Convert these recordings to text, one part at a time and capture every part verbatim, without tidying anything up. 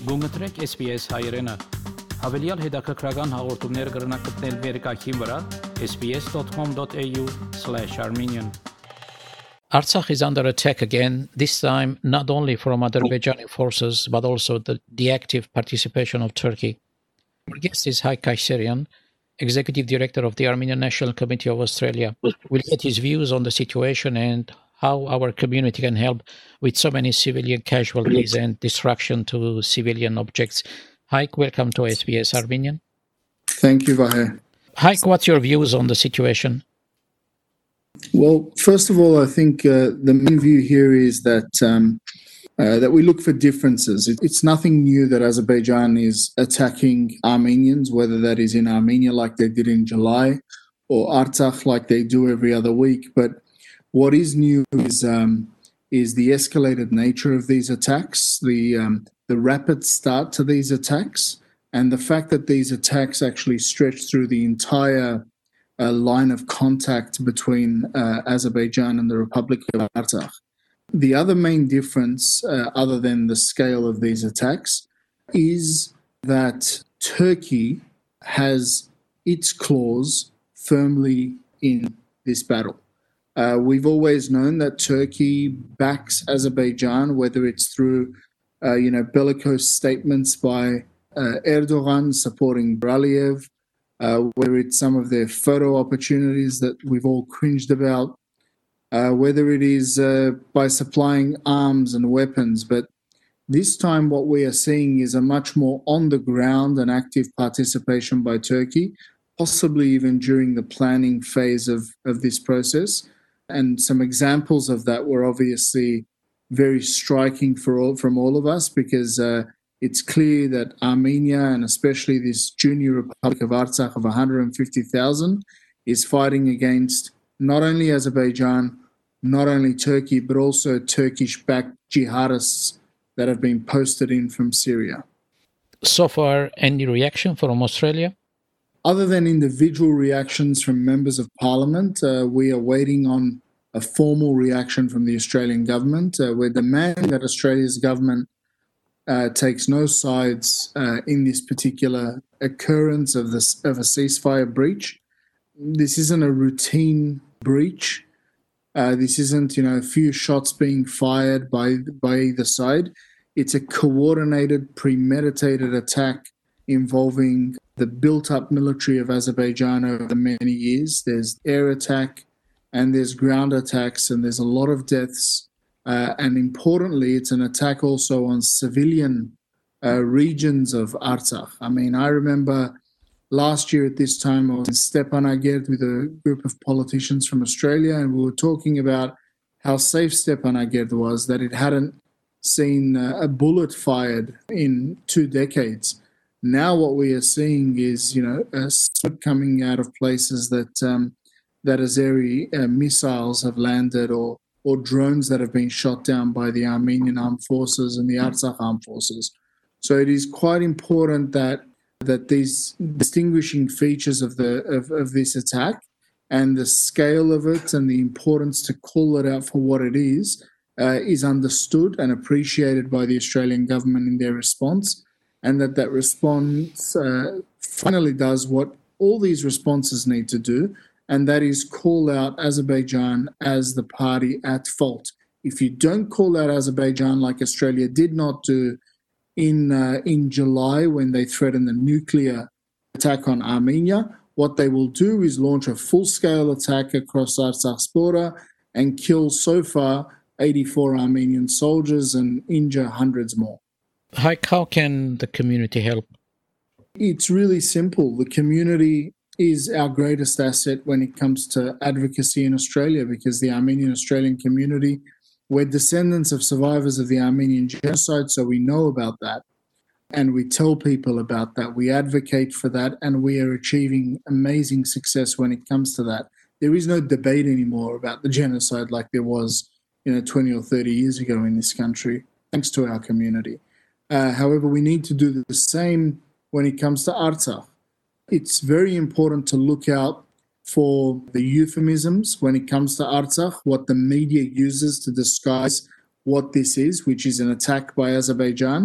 Գումտրեք S B S հայերեն։ Հավելյալ հետաքրքրական հաղորդումներ կգրնակցնել վերկայքին վրա s b s dot com dot a u slash armenian Artsakh is under attack again, this time not only from Azerbaijani forces, but also the, the active participation of Turkey. Our guest is Haik Kayserian, Executive Director of the Armenian National Committee of Australia. We'll get his views on the situation and how our community can help with so many civilian casualties and destruction to civilian objects. Haik, welcome to S B S Armenian. Thank you, Vahe. Haik, what's your views on the situation? Well, first of all, I think uh, the main view here is that um, uh, that we look for differences. It, it's nothing new that Azerbaijan is attacking Armenians, whether that is in Armenia like they did in July or Artsakh like they do every other week. But what is new is um, is the escalated nature of these attacks, the um, the rapid start to these attacks, and the fact that these attacks actually stretch through the entire uh, line of contact between uh, Azerbaijan and the Republic of Artsakh. The other main difference, uh, other than the scale of these attacks, is that Turkey has its claws firmly in this battle. Uh, we've always known that Turkey backs Azerbaijan, whether it's through, uh, you know, bellicose statements by uh, Erdogan supporting Aliyev, uh, whether it's some of their photo opportunities that we've all cringed about, uh, whether it is uh, by supplying arms and weapons. But this time what we are seeing is a much more on-the-ground and active participation by Turkey, possibly even during the planning phase of, of this process. And some examples of that were obviously very striking for all, from all of us, because uh, it's clear that Armenia, and especially this junior Republic of Artsakh of one hundred fifty thousand, is fighting against not only Azerbaijan, not only Turkey, but also Turkish-backed jihadists that have been posted in from Syria. So far, any reaction from Australia? Other than individual reactions from members of parliament, uh, we are waiting on a formal reaction from the Australian government. Uh, we're demanding that Australia's government uh, takes no sides uh, in this particular occurrence of, this, of a ceasefire breach. This isn't a routine breach. Uh, this isn't, you know, a few shots being fired by, by either side. It's a coordinated, premeditated attack involving the built-up military of Azerbaijan over many years. There's air attack and there's ground attacks, and there's a lot of deaths. Uh, and importantly, it's an attack also on civilian uh, regions of Artsakh. I mean, I remember last year at this time, I was in Stepanakert with a group of politicians from Australia, and we were talking about how safe Stepanakert was, that it hadn't seen uh, a bullet fired in two decades. Now what we are seeing is, you know, a smoke coming out of places that um, that Azeri uh, missiles have landed, or or drones that have been shot down by the Armenian armed forces and the Artsakh armed forces. So it is quite important that that these distinguishing features of the of, of this attack and the scale of it and the importance to call it out for what it is uh, is understood and appreciated by the Australian government in their response. And that that response uh, finally does what all these responses need to do, and that is call out Azerbaijan as the party at fault. If you don't call out Azerbaijan like Australia did not do in uh, in July when they threatened a nuclear attack on Armenia, what they will do is launch a full-scale attack across Artsakh's border and kill so far eighty-four Armenian soldiers and injure hundreds more. Haik, how can the community help? It's really simple. The community is our greatest asset when it comes to advocacy in Australia, because the Armenian Australian community, we're descendants of survivors of the Armenian genocide, so we know about that. And we tell people about that. We advocate for that, and we are achieving amazing success when it comes to that. There is no debate anymore about the genocide like there was, you know, twenty or thirty years ago in this country, thanks to our community. Uh, however, we need to do the same when it comes to Artsakh. It's very important to look out for the euphemisms when it comes to Artsakh, what the media uses to disguise what this is, which is an attack by Azerbaijan.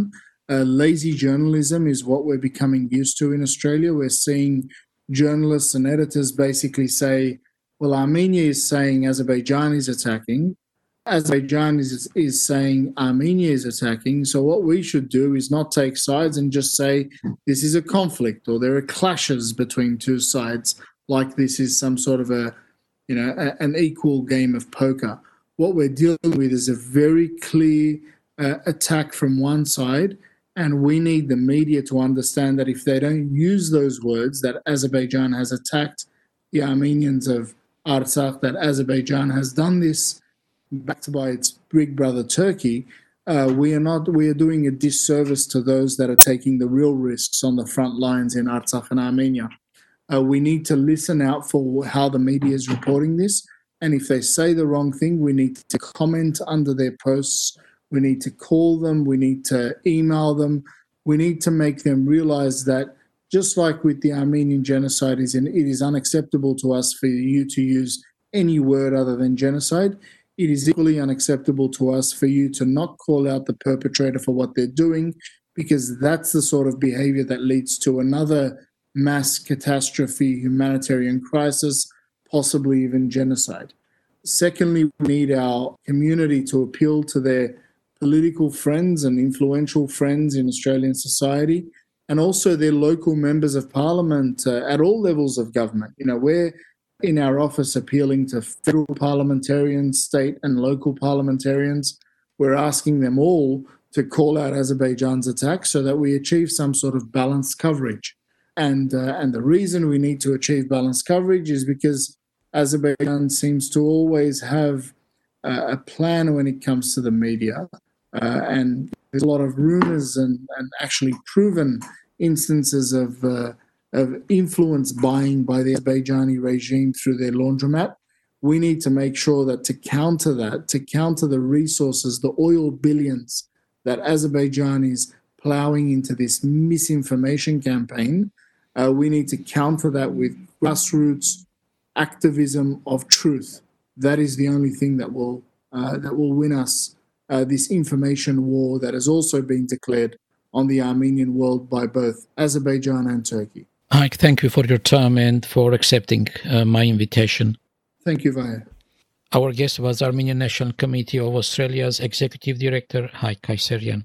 Uh, lazy journalism is what we're becoming used to in Australia. We're seeing journalists and editors basically say, well, Armenia is saying Azerbaijan is attacking. Azerbaijan is, is saying Armenia is attacking. So what we should do is not take sides and just say this is a conflict or there are clashes between two sides, like this is some sort of a, you know, a, an equal game of poker. What we're dealing with is a very clear uh, attack from one side. And we need the media to understand that if they don't use those words, that Azerbaijan has attacked the Armenians of Artsakh, that Azerbaijan has done this backed by its big brother Turkey, uh, we are not. We are doing a disservice to those that are taking the real risks on the front lines in Artsakh and Armenia. Uh, we need to listen out for how the media is reporting this, and if they say the wrong thing, we need to comment under their posts. We need to call them, we need to email them, we need to make them realize that just like with the Armenian genocide, it is unacceptable to us for you to use any word other than genocide. It is equally unacceptable to us for you to not call out the perpetrator for what they're doing, because that's the sort of behavior that leads to another mass catastrophe, humanitarian crisis, possibly even genocide. Secondly, we need our community to appeal to their political friends and influential friends in Australian society, and also their local members of parliament uh, at all levels of government. You know, we're in our office appealing to federal parliamentarians, state and local parliamentarians. We're asking them all to call out Azerbaijan's attack so that we achieve some sort of balanced coverage. And, uh, and the reason we need to achieve balanced coverage is because Azerbaijan seems to always have uh, a plan when it comes to the media. Uh, and there's a lot of rumors and, and actually proven instances of, uh, of influence buying by the Azerbaijani regime through their laundromat. We need to make sure that to counter that, to counter the resources, the oil billions that Azerbaijan is plowing into this misinformation campaign, uh, we need to counter that with grassroots activism of truth. That is the only thing that will uh, that will win us Uh, this information war that has also been declared on the Armenian world by both Azerbaijan and Turkey. Haik, thank you for your time and for accepting uh, my invitation. Thank you, Vaya. Our guest was Armenian National Committee of Australia's Executive Director, Haik Kayserian.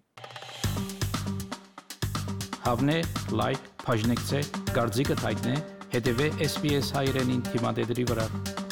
Հավնե, լայք, բաժնեկցե, դարձիկը թայտնե, հետևե S B S հայրենին թիմադեդրի վրա։